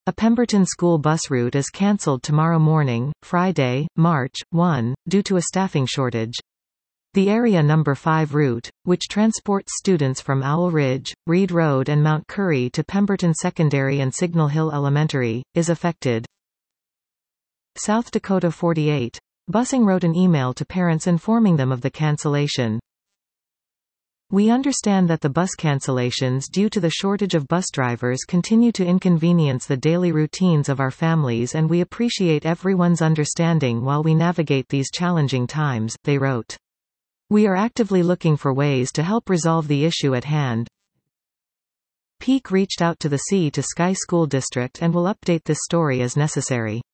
A Pemberton school bus route is cancelled tomorrow morning, Friday, March 1, due to a staffing shortage. The Area No. 5 route, which transports students from Owl Ridge, Reed Road and Mount Curry to Pemberton Secondary and Signal Hill Elementary, is affected. South Dakota 48. Busing wrote an email to parents informing them of the cancellation. We understand that the bus cancellations due to the shortage of bus drivers continue to inconvenience the daily routines of our families, and we appreciate everyone's understanding while we navigate these challenging times, they wrote. We are actively looking for ways to help resolve the issue at hand. Peak reached out to the Sea to Sky School District and will update this story as necessary.